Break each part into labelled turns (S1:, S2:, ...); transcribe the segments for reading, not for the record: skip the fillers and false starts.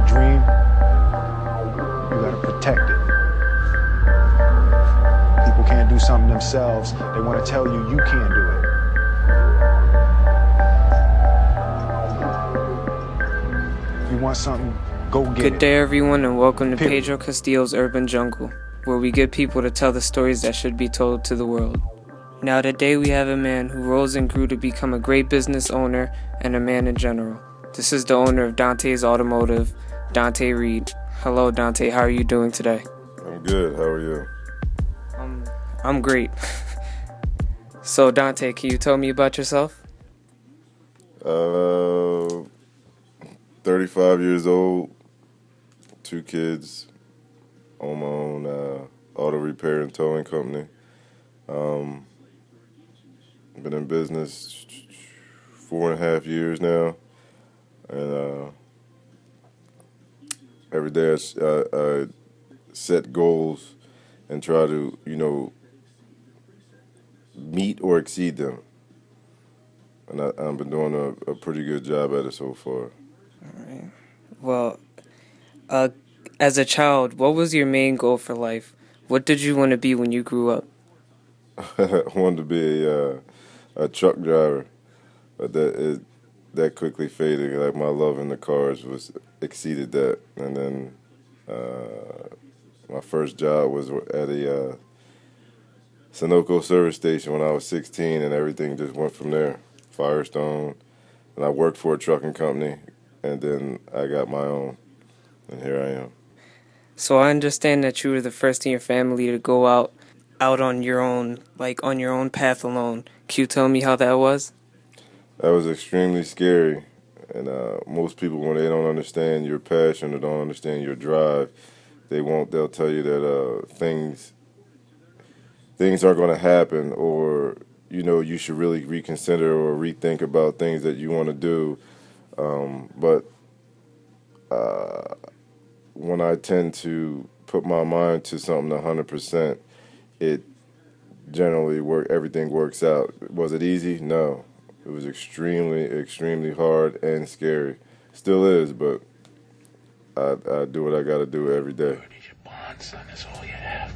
S1: dream, you gotta protect it. People can't do something themselves. They want to tell you you can't do it. If you want something, go get it.
S2: Good day, everyone, and welcome to Pedro Castillo's Urban Jungle, where we get people to tell the stories that should be told to the world. Now today we have a man who rose and grew to become a great business owner and a man in general. This is the owner of Dante's Automotive, Dante Reed. Hello, Dante. How are you doing today?
S3: I'm good. How are you?
S2: I'm great. So, Dante, can you tell me about yourself?
S3: 35 years old, 2 kids, own my own auto repair and towing company. Been in business 4.5 years now, and every day I set goals and try to, meet or exceed them. And I've been doing a pretty good job at it so far.
S2: All right. Well, as a child, what was your main goal for life? What did you want to be when you grew up?
S3: I wanted to be a truck driver, but that quickly faded. Like, my love in the cars was exceeded that, and then my first job was at a Sunoco service station when I was 16, and everything just went from there. Firestone, and I worked for a trucking company, and then I got my own, and here I am.
S2: So I understand that you were the first in your family to go out on your own, like on your own path alone. Can you tell me how that was?
S3: That was extremely scary, and most people, when they don't understand your passion or don't understand your drive, they'll tell you that things aren't going to happen, or you should really reconsider or rethink about things that you want to do. But when I tend to put my mind to something 100%, it generally everything works out. Was it easy? No. It was extremely, extremely hard and scary. Still is, but I do what I got to do every day.
S4: Your bond, son, is all you have.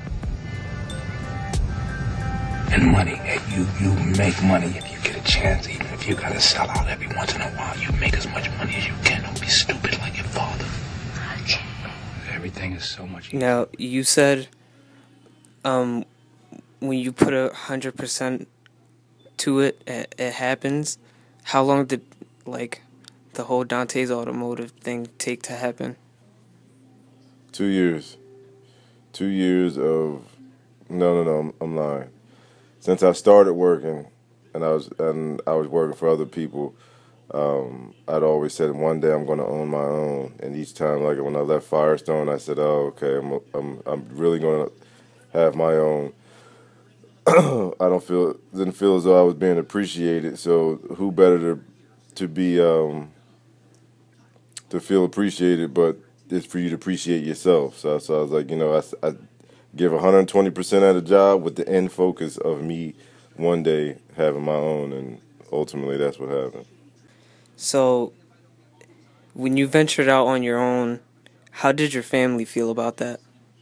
S4: And money, you make money if you get a chance, even if you gotta sell out every once in a while. You make as much money as you can. Don't be stupid like your father. Okay. Everything is so much easier.
S2: Now, you said when you put 100% to it, it happens. How long did, the whole Dante's Automotive thing take to happen?
S3: 2 years. 2 years of... No, I'm lying. Since I started working, and I was working for other people, I'd always said one day I'm going to own my own. And each time, like when I left Firestone, I said, "Oh, okay, I'm really going to have my own." I didn't feel as though I was being appreciated. So who better to be to feel appreciated, but it's for you to appreciate yourself. So I was like, I give 120% at a job with the end focus of me one day having my own, and ultimately that's what happened.
S2: So, when you ventured out on your own, how did your family feel about that?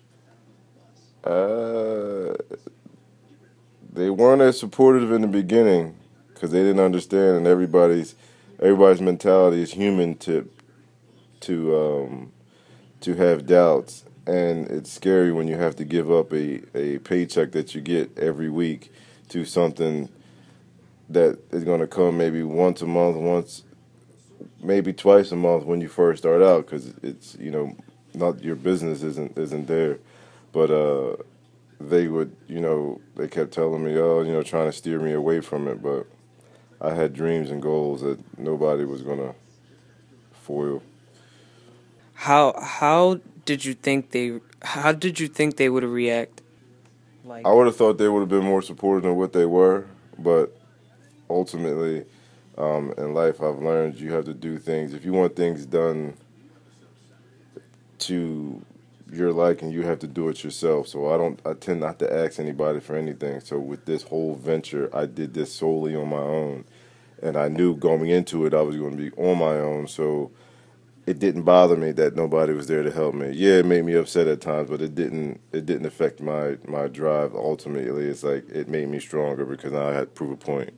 S3: They weren't as supportive in the beginning because they didn't understand, and everybody's mentality is human to have doubts. And it's scary when you have to give up a paycheck that you get every week to something that is going to come maybe once a month, maybe twice a month when you first start out, because it's, not your business isn't there. But they would, they kept telling me, trying to steer me away from it. But I had dreams and goals that nobody was going to foil.
S2: How did you think they would react?
S3: I would have thought they would have been more supportive than what they were, but ultimately, in life, I've learned you have to do things. If you want things done to your liking, you have to do it yourself. So I tend not to ask anybody for anything. So with this whole venture, I did this solely on my own, and I knew going into it I was going to be on my own. So it didn't bother me that nobody was there to help me. Yeah, it made me upset at times, but it didn't affect my drive. Ultimately, it's like it made me stronger because now I had to prove a point.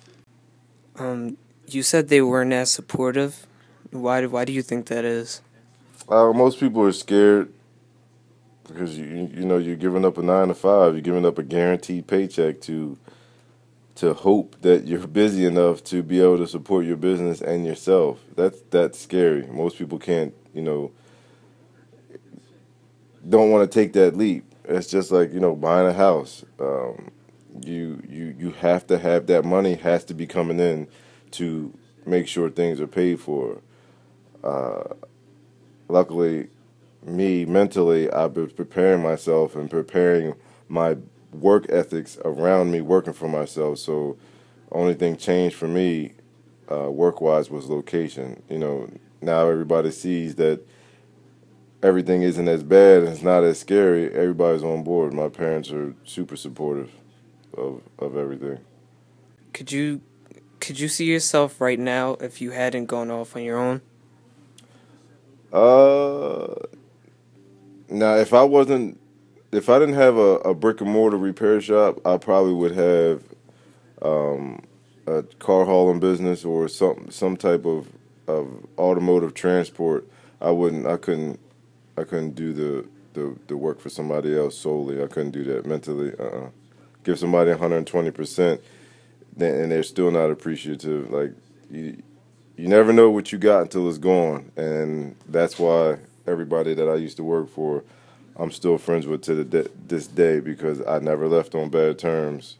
S2: You said they weren't as supportive. Why do you think that is?
S3: Most people are scared because you know you're giving up a 9 to 5, you're giving up a guaranteed paycheck to hope that you're busy enough to be able to support your business and yourself. That's scary. Most people can't, don't want to take that leap. It's just like, buying a house. You have to have that money has to be coming in to make sure things are paid for. Luckily, me mentally, I've been preparing myself and preparing my work ethics around me working for myself. So only thing changed for me work-wise was location. Now everybody sees that everything isn't as bad and it's not as scary. Everybody's on board. My parents are super supportive of everything.
S2: Could you see yourself right now if you hadn't gone off on your own?
S3: Now if I didn't have a brick and mortar repair shop, I probably would have a car hauling business or some type of automotive transport. I couldn't do the work for somebody else solely. I couldn't do that mentally. Give somebody 120%, and they're still not appreciative. Like you never know what you got until it's gone, and that's why everybody that I used to work for, I'm still friends with to this day because I never left on bad terms,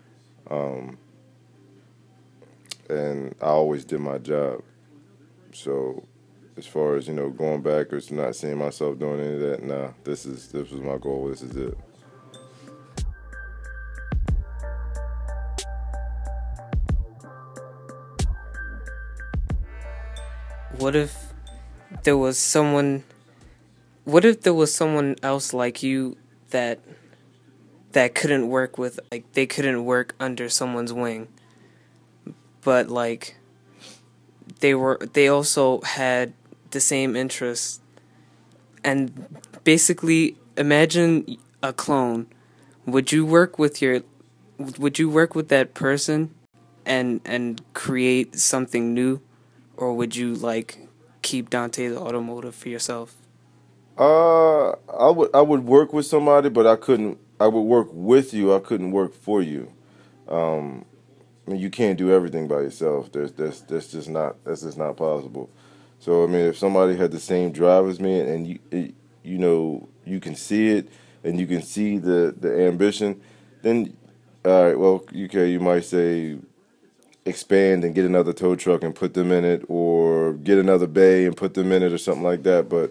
S3: and I always did my job. So, as far as going back or not seeing myself doing any of that, nah. This was my goal. This is it.
S2: What if there was someone else like you that couldn't work with, like, they couldn't work under someone's wing, but like they also had the same interests, and basically imagine a clone. Would you work with that person and create something new, or would you like keep Dante the Automotive for yourself?
S3: I would work with somebody, but I couldn't. I would work with you. I couldn't work for you. I mean, you can't do everything by yourself. That's just not possible. So I mean, if somebody had the same drive as me, and you can see it, and you can see the ambition, then all right. Well, you might say expand and get another tow truck and put them in it, or get another bay and put them in it, or something like that. But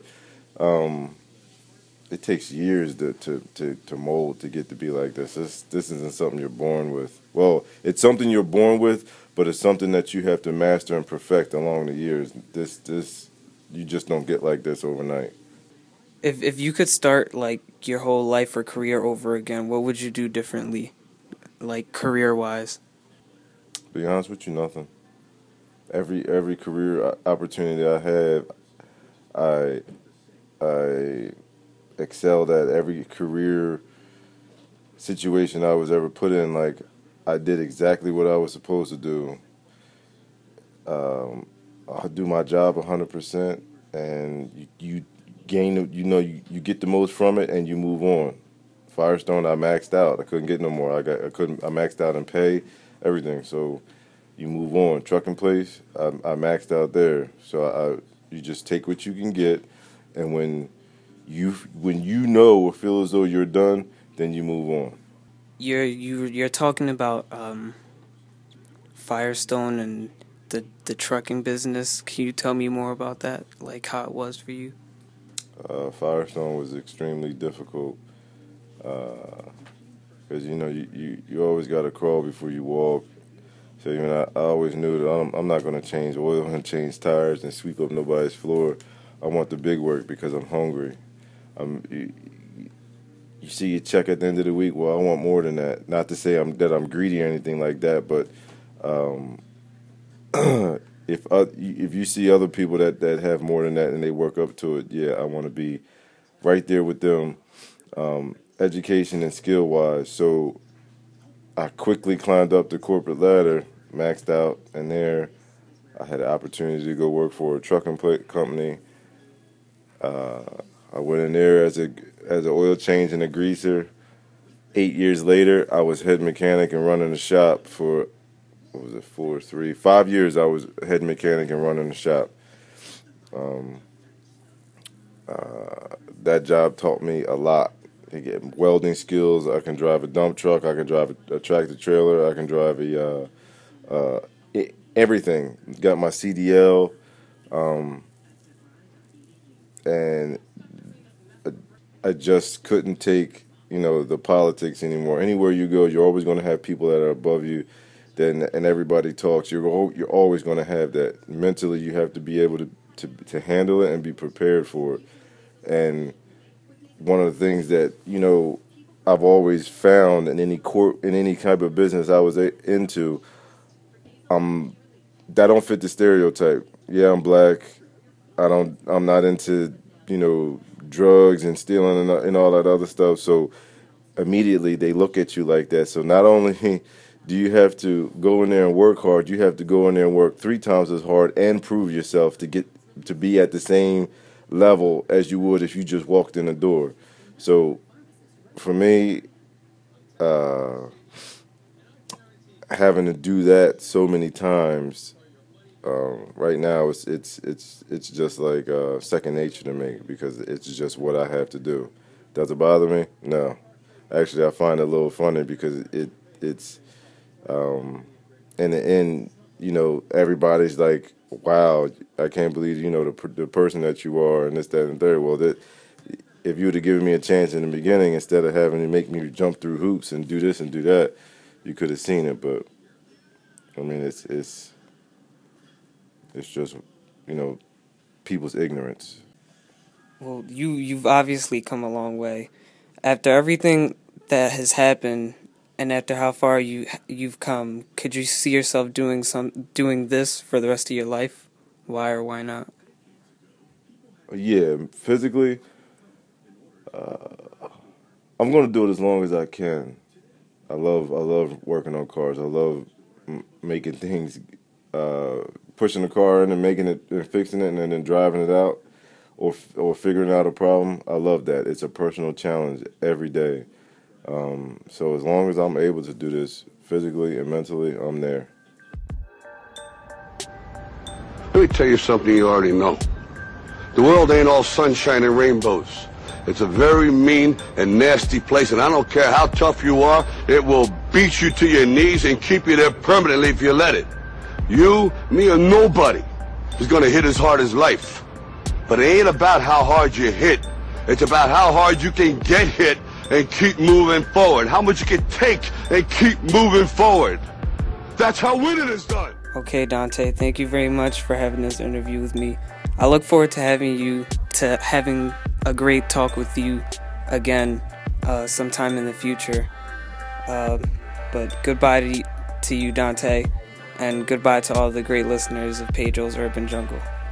S3: it takes years to mold to get to be like this. This isn't something you're born with. Well, it's something you're born with, but it's something that you have to master and perfect along the years. This you just don't get like this overnight.
S2: If you could start like your whole life or career over again, what would you do differently, like career-wise?
S3: To be honest with you, nothing. Every career opportunity I have, I excelled at. Every career situation I was ever put in, like, I did exactly what I was supposed to do. I do my job 100%, and you gain, you get the most from it, and you move on. Firestone, I maxed out. I couldn't get no more. I maxed out in pay, everything. So you move on. Trucking place, I maxed out there. So you just take what you can get, and when you know or feel as though you're done, then you move on.
S2: You're talking about Firestone and the trucking business. Can you tell me more about that? Like how it was for you?
S3: Firestone was extremely difficult because you always got to crawl before you walk. So I always knew that I'm not going to change oil and change tires and sweep up nobody's floor. I want the big work because I'm hungry. You see your check at the end of the week. Well, I want more than that. Not to say that I'm greedy or anything like that, but if you see other people that have more than that and they work up to it, yeah, I want to be right there with them, education and skill wise. So I quickly climbed up the corporate ladder, maxed out, and there I had the opportunity to go work for a trucking company. I went in there as an oil change and a greaser. 8 years later, I was head mechanic and running the shop for, 5 years I was head mechanic and running the shop. That job taught me a lot. I get welding skills. I can drive a dump truck. I can drive a tractor trailer. I can drive everything. Got my CDL, and I just couldn't take the politics anymore. Anywhere you go, you're always going to have people that are above you. And everybody talks. You're always going to have that. Mentally, you have to be able to handle it and be prepared for it. And one of the things that I've always found in any type of business I was into, that don't fit the stereotype. Yeah, I'm black. I'm not into drugs and stealing and all that other stuff. So immediately they look at you like that. So not only do you have to go in there and work hard, you have to go in there and work 3 times as hard and prove yourself to be at the same level as you would if you just walked in the door. So for me, having to do that so many times, right now it's just like second nature to me, because it's just what I have to do. Does it bother me? No. Actually, I find it a little funny because it's in the end, everybody's like, wow, I can't believe, the person that you are and this, that, and third. Well, if you would have given me a chance in the beginning, instead of having to make me jump through hoops and do this and do that, you could have seen it. But, I mean, it's just, people's ignorance.
S2: Well, you've obviously come a long way. After everything that has happened, and after how far you've come, could you see yourself doing this for the rest of your life? Why or why not?
S3: Yeah, physically, I'm going to do it as long as I can. I love working on cars. I love making things, pushing the car in and making it and fixing it and then driving it out or figuring out a problem. I love that. It's a personal challenge every day. So as long as I'm able to do this physically and mentally, I'm there.
S5: Let me tell you something you already know. The world ain't all sunshine and rainbows. It's a very mean and nasty place, and I don't care how tough you are, it will beat you to your knees and keep you there permanently if you let it. You, me, or nobody is gonna hit as hard as life. But it ain't about how hard you hit. It's about how hard you can get hit and keep moving forward. How much you can take and keep moving forward. That's how winning is done.
S2: Okay, Dante, thank you very much for having this interview with me. I look forward to having a great talk with you again sometime in the future. But goodbye to you, Dante, and goodbye to all the great listeners of Pedro's Urban Jungle.